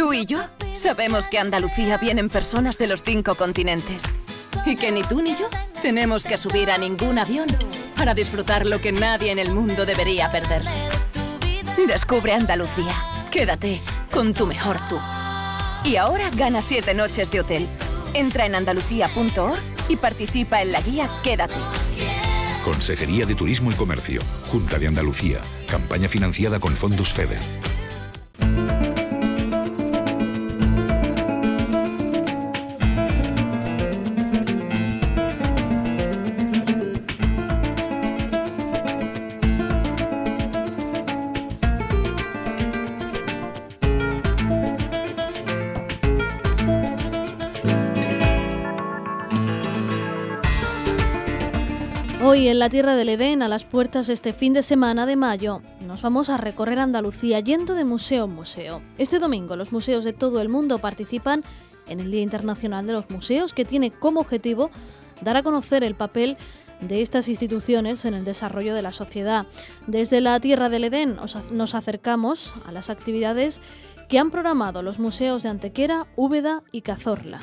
Tú y yo sabemos que a Andalucía vienen personas de los 5 continentes y que ni tú ni yo tenemos que subir a ningún avión para disfrutar lo que nadie en el mundo debería perderse. Descubre Andalucía. Quédate con tu mejor tú. Y ahora gana 7 noches de hotel. Entra en andalucía.org y participa en la guía Quédate. Consejería de Turismo y Comercio, Junta de Andalucía, campaña financiada con fondos FEDER. Hoy en la Tierra del Edén, a las puertas este fin de semana de mayo, nos vamos a recorrer Andalucía yendo de museo en museo. Este domingo los museos de todo el mundo participan en el Día Internacional de los Museos, que tiene como objetivo dar a conocer el papel de estas instituciones en el desarrollo de la sociedad. Desde la Tierra del Edén nos acercamos a las actividades que han programado los museos de Antequera, Úbeda y Cazorla.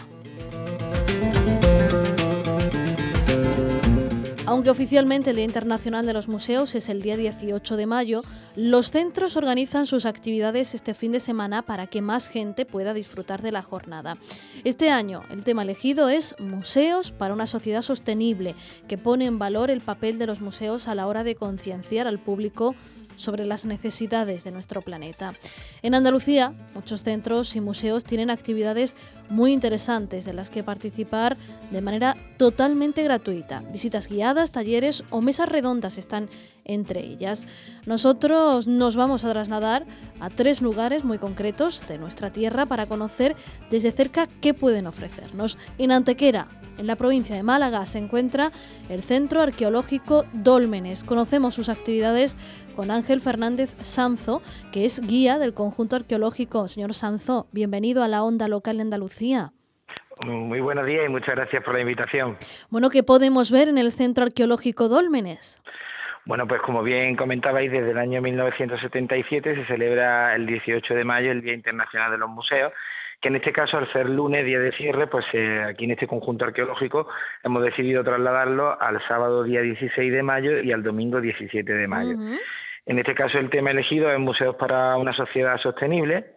Aunque oficialmente el Día Internacional de los Museos es el día 18 de mayo, los centros organizan sus actividades este fin de semana para que más gente pueda disfrutar de la jornada. Este año el tema elegido es Museos para una sociedad sostenible, que pone en valor el papel de los museos a la hora de concienciar al público sobre las necesidades de nuestro planeta. En Andalucía, muchos centros y museos tienen actividades muy interesantes de las que participar de manera totalmente gratuita. Visitas guiadas, talleres o mesas redondas están entre ellas. Nosotros nos vamos a trasladar a 3 lugares muy concretos de nuestra tierra para conocer desde cerca qué pueden ofrecernos. En Antequera, en la provincia de Málaga, se encuentra el Centro Arqueológico Dólmenes. Conocemos sus actividades con Ángel Fernández Sanzo, que es guía del conjunto arqueológico. Señor Sanzo, bienvenido a la Onda Local de Andalucía. Muy buenos días y muchas gracias por la invitación. Bueno, ¿qué podemos ver en el Centro Arqueológico Dólmenes? Bueno, pues como bien comentabais, desde el año 1977 se celebra el 18 de mayo el Día Internacional de los Museos, que en este caso, al ser lunes, día de cierre, pues aquí en este conjunto arqueológico hemos decidido trasladarlo al sábado día 16 de mayo y al domingo 17 de mayo. En este caso el tema elegido es Museos para una sociedad sostenible,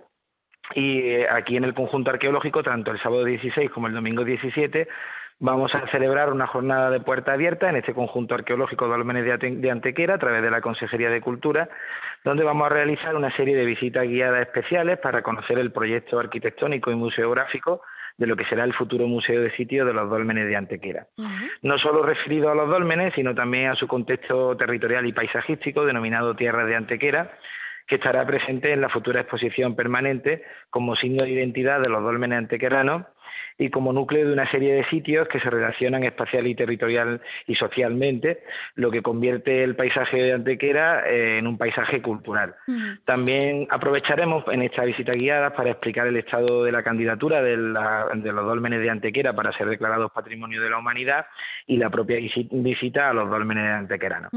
y aquí en el conjunto arqueológico, tanto el sábado 16 como el domingo 17, vamos a celebrar una jornada de puerta abierta en este conjunto arqueológico Dólmenes de Antequera a través de la Consejería de Cultura, donde vamos a realizar una serie de visitas guiadas especiales para conocer el proyecto arquitectónico y museográfico de lo que será el futuro museo de sitio de los Dólmenes de Antequera. No solo referido a los dólmenes, sino también a su contexto territorial y paisajístico denominado Tierra de Antequera, que estará presente en la futura exposición permanente como signo de identidad de los dólmenes antequeranos y como núcleo de una serie de sitios que se relacionan espacial y territorial y socialmente, lo que convierte el paisaje de Antequera en un paisaje cultural. También aprovecharemos en esta visita guiada para explicar el estado de la candidatura de los dólmenes de Antequera para ser declarados Patrimonio de la Humanidad y la propia visita a los dólmenes antequeranos.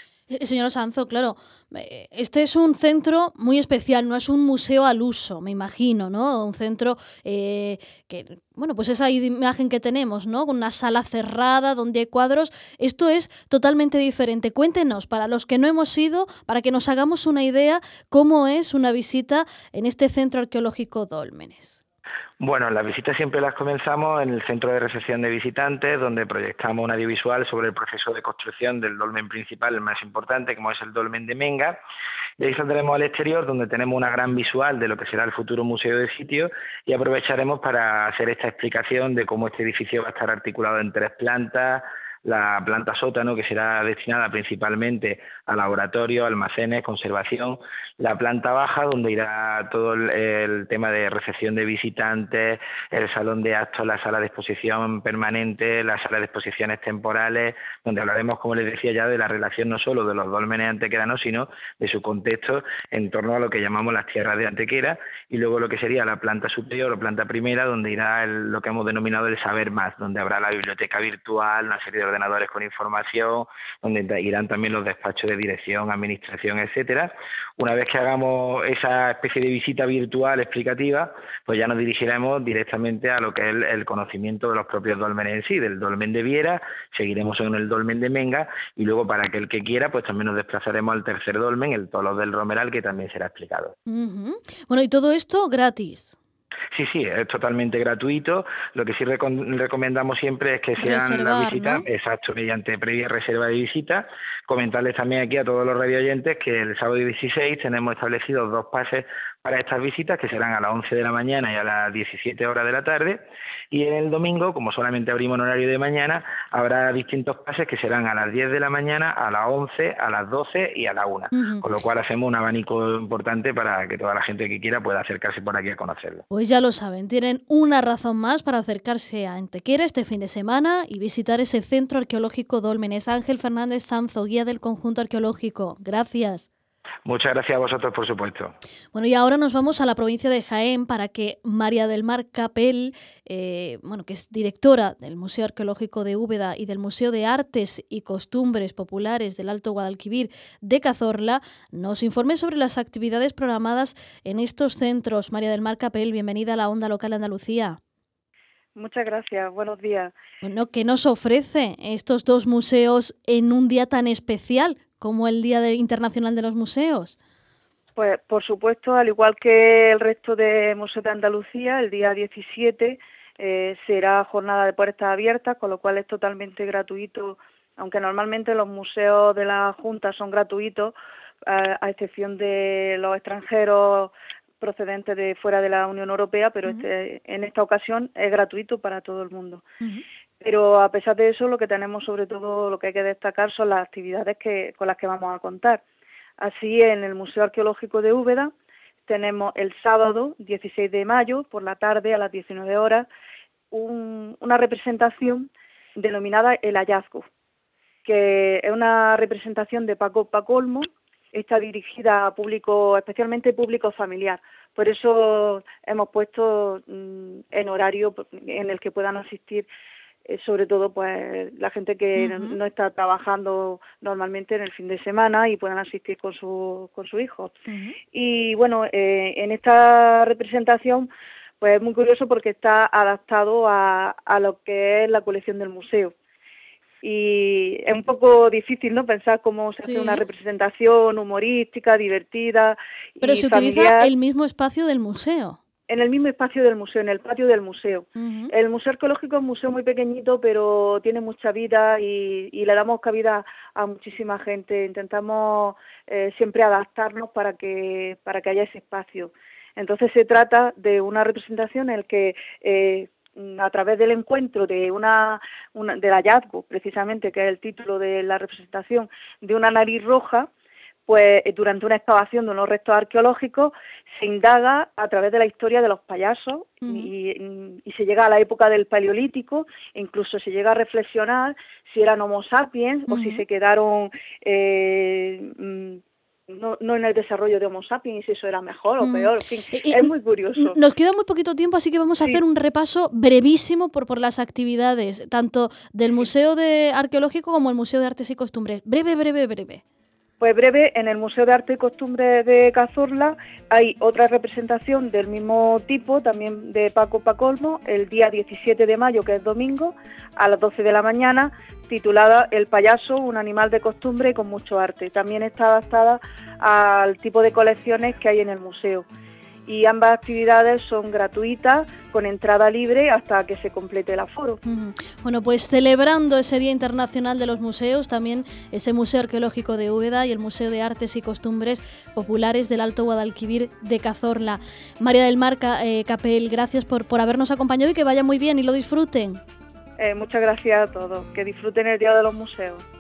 Señor Sanzo, claro, este es un centro muy especial, no es un museo al uso, me imagino, ¿no? Un centro que, bueno, pues esa imagen que tenemos, ¿no? Con una sala cerrada donde hay cuadros, esto es totalmente diferente. Cuéntenos, para los que no hemos ido, para que nos hagamos una idea, cómo es una visita en este Centro Arqueológico Dólmenes. Bueno, las visitas siempre las comenzamos en el centro de recepción de visitantes, donde proyectamos un audiovisual sobre el proceso de construcción del dolmen principal, el más importante, como es el dolmen de Menga. Y ahí saldremos al exterior, donde tenemos una gran visual de lo que será el futuro museo de sitio, y aprovecharemos para hacer esta explicación de cómo este edificio va a estar articulado en 3 plantas, la planta sótano, que será destinada principalmente a laboratorio, almacenes, conservación, la planta baja, donde irá todo el tema de recepción de visitantes, el salón de actos, la sala de exposición permanente, la sala de exposiciones temporales, donde hablaremos, como les decía ya, de la relación no solo de los dólmenes antequeranos, sino de su contexto en torno a lo que llamamos las tierras de Antequera, y luego lo que sería la planta superior o planta primera, donde irá lo que hemos denominado el saber más, donde habrá la biblioteca virtual, una serie de ordenadores con información, donde irán también los despachos de dirección, administración, etcétera. Una vez que hagamos esa especie de visita virtual explicativa, pues ya nos dirigiremos directamente a lo que es el conocimiento de los propios dólmenes en sí, del dolmen de Viera, seguiremos en el dolmen de Menga y luego para aquel que quiera, pues también nos desplazaremos al tercer dolmen, el Tolo del Romeral, que también será explicado. Bueno, y todo esto gratis. Sí, es totalmente gratuito. Lo que sí recomendamos siempre es que sean Reservar, las visitas, ¿no? exacto, mediante previa reserva de visita. Comentarles también aquí a todos los radioyentes que el sábado 16 tenemos establecidos 2 pases para estas visitas, que serán a las 11 de la mañana y a las 17 horas de la tarde. Y en el domingo, como solamente abrimos en horario de mañana, habrá distintos pases que serán a las 10 de la mañana, a las 11, a las 12 y a la 1. Con lo cual hacemos un abanico importante para que toda la gente que quiera pueda acercarse por aquí a conocerlo. Pues ya lo saben, tienen una razón más para acercarse a Antequera este fin de semana y visitar ese centro arqueológico Dólmenes. Ángel Fernández Sanzo, guía del conjunto arqueológico. Gracias. Muchas gracias a vosotros, por supuesto. Bueno, y ahora nos vamos a la provincia de Jaén para que María del Mar Capel, que es directora del Museo Arqueológico de Úbeda y del Museo de Artes y Costumbres Populares del Alto Guadalquivir de Cazorla, nos informe sobre las actividades programadas en estos centros. María del Mar Capel, bienvenida a la Onda Local de Andalucía. Muchas gracias, buenos días. Bueno, ¿qué nos ofrece estos dos museos en un día tan especial como el Día Internacional de los Museos? Pues, por supuesto, al igual que el resto de museos de Andalucía, el día 17 será jornada de puertas abiertas, con lo cual es totalmente gratuito, aunque normalmente los museos de la Junta son gratuitos, a excepción de los extranjeros procedentes de fuera de la Unión Europea, pero en esta ocasión es gratuito para todo el mundo. Pero a pesar de eso, lo que tenemos sobre todo, lo que hay que destacar son las actividades con las que vamos a contar. Así, en el Museo Arqueológico de Úbeda tenemos el sábado 16 de mayo, por la tarde a las 19 horas, una representación denominada El Hallazgo, que es una representación de Paco Olmo. Está dirigida a público, especialmente público familiar. Por eso hemos puesto en horario en el que puedan asistir sobre todo pues la gente que no está trabajando normalmente en el fin de semana y puedan asistir con su hijo. Y bueno, en esta representación pues es muy curioso porque está adaptado a lo que es la colección del museo. Y es un poco difícil, ¿no?, pensar cómo se hace una representación humorística, divertida y Pero se familiar. utiliza el mismo espacio del museo. En el mismo espacio del museo, en el patio del museo. El Museo Arqueológico es un museo muy pequeñito, pero tiene mucha vida y le damos cabida a muchísima gente. Intentamos siempre adaptarnos para que haya ese espacio. Entonces se trata de una representación en la que a través del encuentro del hallazgo, precisamente, que es el título de la representación, de una nariz roja, pues durante una excavación de unos restos arqueológicos se indaga a través de la historia de los payasos y se llega a la época del Paleolítico, e incluso se llega a reflexionar si eran Homo sapiens o si se quedaron no en el desarrollo de Homo sapiens, si eso era mejor o peor, en fin, es muy curioso. Nos queda muy poquito tiempo, así que vamos a hacer un repaso brevísimo por las actividades, tanto del Museo Arqueológico como el Museo de Artes y Costumbres. Breve. Pues breve, en el Museo de Arte y Costumbres de Cazorla hay otra representación del mismo tipo, también de Paco Olmo, el día 17 de mayo, que es domingo, a las 12 de la mañana, titulada El payaso, un animal de costumbre y con mucho arte. También está adaptada al tipo de colecciones que hay en el museo. Y ambas actividades son gratuitas, con entrada libre hasta que se complete el aforo. Bueno, pues celebrando ese Día Internacional de los Museos, también ese Museo Arqueológico de Úbeda y el Museo de Artes y Costumbres Populares del Alto Guadalquivir de Cazorla. María del Mar Capel, gracias por habernos acompañado y que vaya muy bien y lo disfruten. Muchas gracias a todos, que disfruten el Día de los Museos.